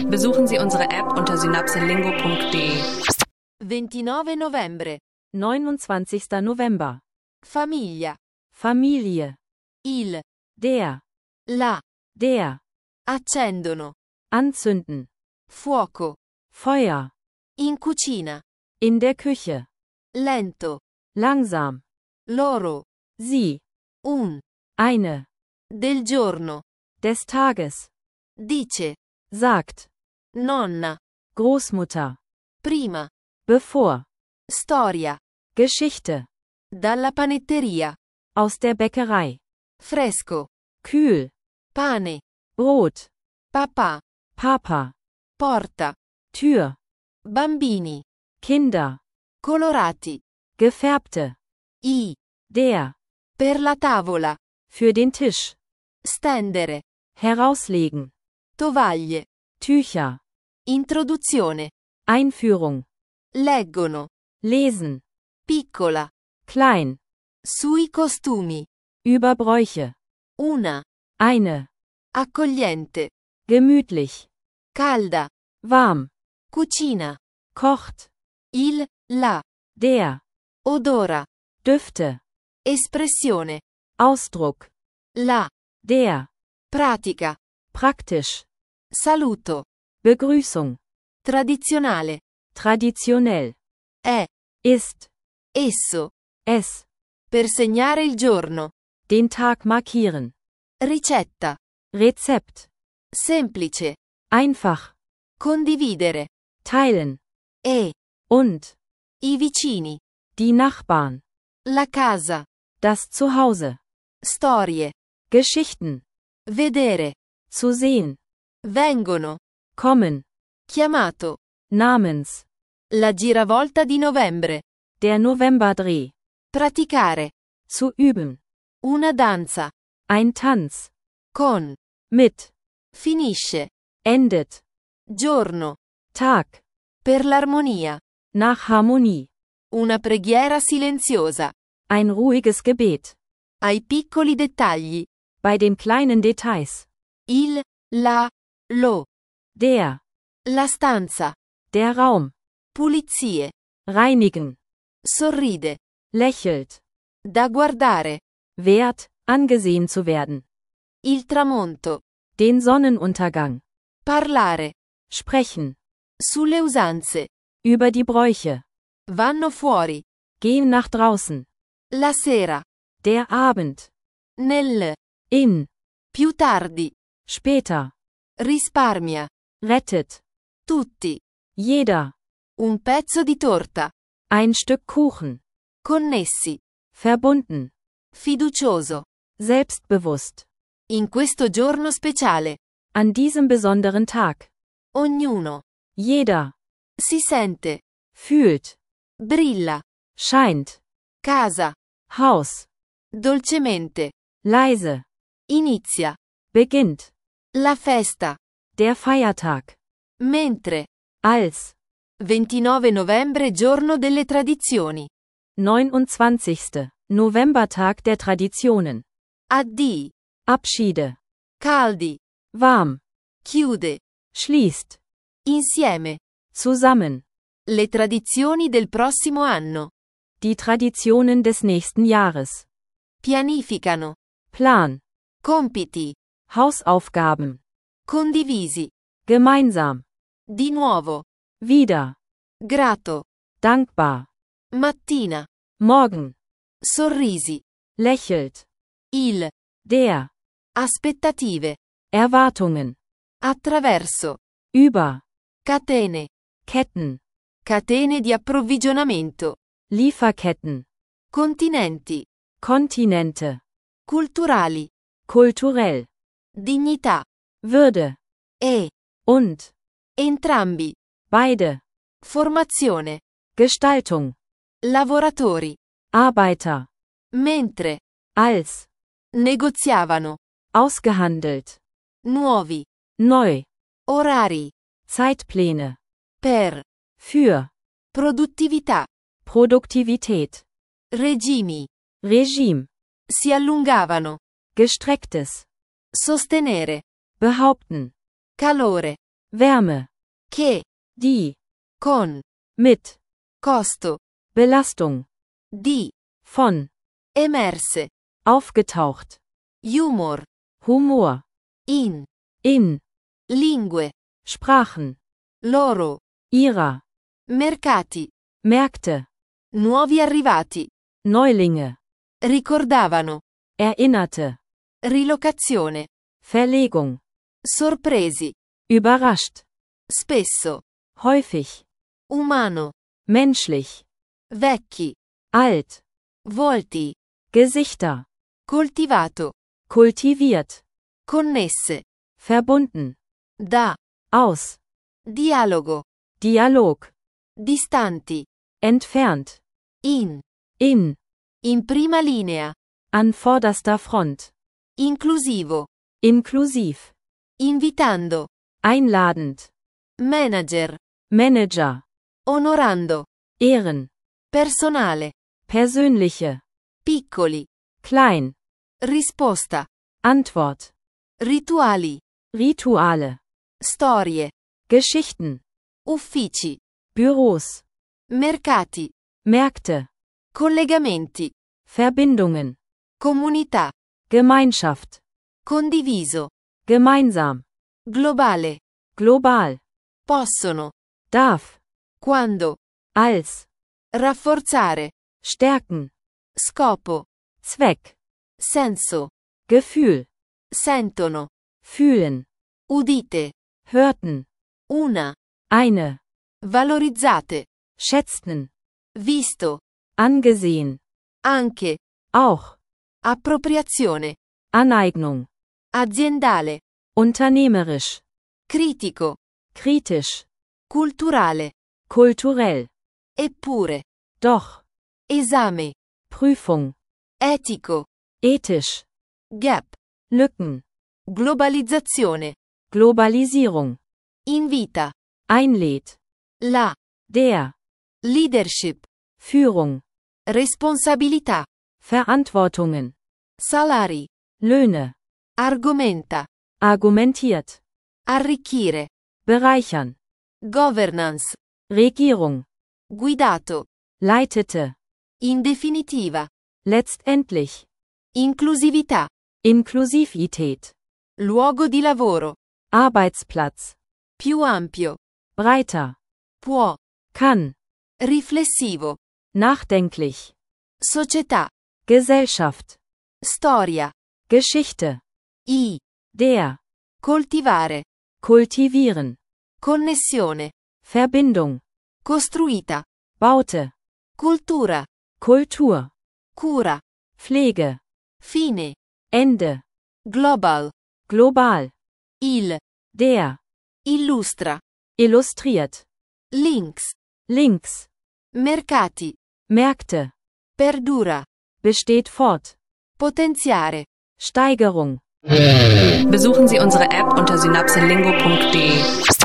Besuchen Sie unsere App unter synapselingo.de. 29 novembre. 29. November. Famiglia. Familie. Il. Der. La. Der. Accendono. Anzünden. Fuoco. Feuer. In cucina. In der Küche. Lento. Langsam. Loro. Sie. Un. Eine. Del giorno. Des Tages. Dice. Sagt. Nonna. Großmutter. Prima. Bevor. Storia. Geschichte. Dalla panetteria. Aus der Bäckerei. Fresco. Kühl. Pane. Brot. Papà. Papa. Porta. Tür. Bambini. Kinder. Colorati. Gefärbte. I. Der. Per la tavola. Für den Tisch. Stendere. Herauslegen. Tovaglie. Tücher. Introduzione. Einführung. Leggono. Lesen. Piccola. Klein. Sui costumi. Über Bräuche. Una. Eine. Accogliente. Gemütlich. Calda. Warm. Cucina. Kocht. Il. La. Der. Odora. Düfte. Espressione. Ausdruck. La. Der. Pratica. Praktisch. Saluto. Begrüßung. Tradizionale. Traditionell. È. Ist. Esso. Es. Per segnare il giorno. Den Tag markieren. Ricetta. Rezept. Semplice. Einfach. Condividere. Teilen. E. Und. I vicini. Die Nachbarn. La casa. Das Zuhause. Storie. Geschichten. Vedere. Zu sehen. Vengono. Kommen. Chiamato. Namens. La giravolta di novembre. Der Novemberdreh. Praticare. Zu üben. Una danza. Ein Tanz. Con. Mit. Finisce. Endet. Giorno. Tag. Per l'armonia. Nach Harmonie. Una preghiera silenziosa. Ein ruhiges Gebet. Ai piccoli dettagli. Bei den kleinen Details. Il. La. Lo. Der. La stanza. Der Raum. Pulizie. Reinigen. Sorride. Lächelt. Da guardare. Wert, angesehen zu werden. Il tramonto. Den Sonnenuntergang. Parlare. Sprechen. Sulle usanze. Über die Bräuche. Vanno fuori. Gehen nach draußen. La sera. Der Abend. Nel. In. Più tardi. Später. Risparmia. Rettet. Tutti. Jeder. Un pezzo di torta. Ein Stück Kuchen. Connessi. Verbunden. Fiducioso. Selbstbewusst. In questo giorno speciale. An diesem besonderen Tag. Ognuno. Jeder. Si sente. Fühlt. Brilla. Scheint. Casa. Haus. Dolcemente. Leise. Inizia. Beginnt. La festa. Der Feiertag. Mentre. Als. 29 novembre giorno delle tradizioni. 29. Novembertag der Traditionen. Addii. Abschiede. Caldi. Warm. Chiude. Schließt. Insieme. Zusammen. Le tradizioni del prossimo anno. Die Traditionen des nächsten Jahres. Pianificano. Plan. Compiti. Hausaufgaben. Condivisi. Gemeinsam. Di nuovo. Wieder. Grato. Dankbar. Mattina. Morgen. Sorrisi. Lächelt. Il. Der. Aspettative. Erwartungen. Attraverso. Über. Catene. Ketten. Catene di approvvigionamento. Lieferketten. Continenti. Kontinente. Culturali. Kulturell. Dignità. Würde. E. Und. Entrambi. Beide. Formazione. Gestaltung. Lavoratori. Arbeiter. Mentre. Als. Negoziavano. Ausgehandelt. Nuovi. Neu. Orari. Zeitpläne. Per. Für. Produttività. Produktivität. Regimi. Regime. Si allungavano. Gestrecktes. Sostenere. Behaupten. Calore. Wärme. che, Die. con, Mit. costo, Belastung. di, Von. emerse, Aufgetaucht. humor, Humor. in, In. lingue, Sprachen. loro, Ihrer. mercati, Märkte. nuovi arrivati, Neulinge. ricordavano, Erinnerte. rilocazione, Verlegung. sorpresi, Überrascht. spesso, Häufig. umano, Menschlich. vecchi, Alt. volti, Gesichter. coltivato, Kultiviert. connesse, Verbunden. da, Aus. dialogo, Dialog. distanti, Entfernt. in prima linea, An vorderster Front. inclusivo, Inklusiv. invitando, Einladend. manager, Manager. onorando, Ehren. personale, Persönliche. piccoli, Klein. risposta, Antwort. rituali, Rituale. storie, Geschichten. uffici, Büros. mercati, Märkte. collegamenti, Verbindungen. comunità, Gemeinschaft. condiviso, Gemeinsam. globale, Global. possono, Darf. quando, Als. rafforzare, Stärken. scopo, Zweck. senso, Gefühl. sentono, Fühlen. udite, Hörten. una, Eine. valorizzate, Schätzten. visto, Angesehen. anche, Auch. appropriazione, Aneignung. aziendale, Unternehmerisch. critico, Kritisch. culturale, Kulturell. eppure, Doch. esame, Prüfung. etico, Ethisch. gap, Lücken. globalizzazione, Globalisierung. invita, Einlädt. la, Der. leadership, Führung. responsabilità, Verantwortungen. salari, Löhne. argomenta, Argumentiert. arricchire, Bereichern. governance, Regierung. guidato, Leitete. in definitiva, Letztendlich. inclusività, Inklusivität. luogo di lavoro, Arbeitsplatz. più ampio, Breiter. può, Kann. riflessivo, Nachdenklich. società, Gesellschaft. storia, Geschichte. i, Der. coltivare, Kultivieren. connessione, Verbindung. costruita, Baute. cultura, Kultur. cura, Pflege. fine, Ende. global, Global. il, Der. illustra, Illustriert. links, Links. mercati, Märkte. perdura, Besteht fort. potenziare. Steigerung. Besuchen Sie unsere App unter synapselingo.de.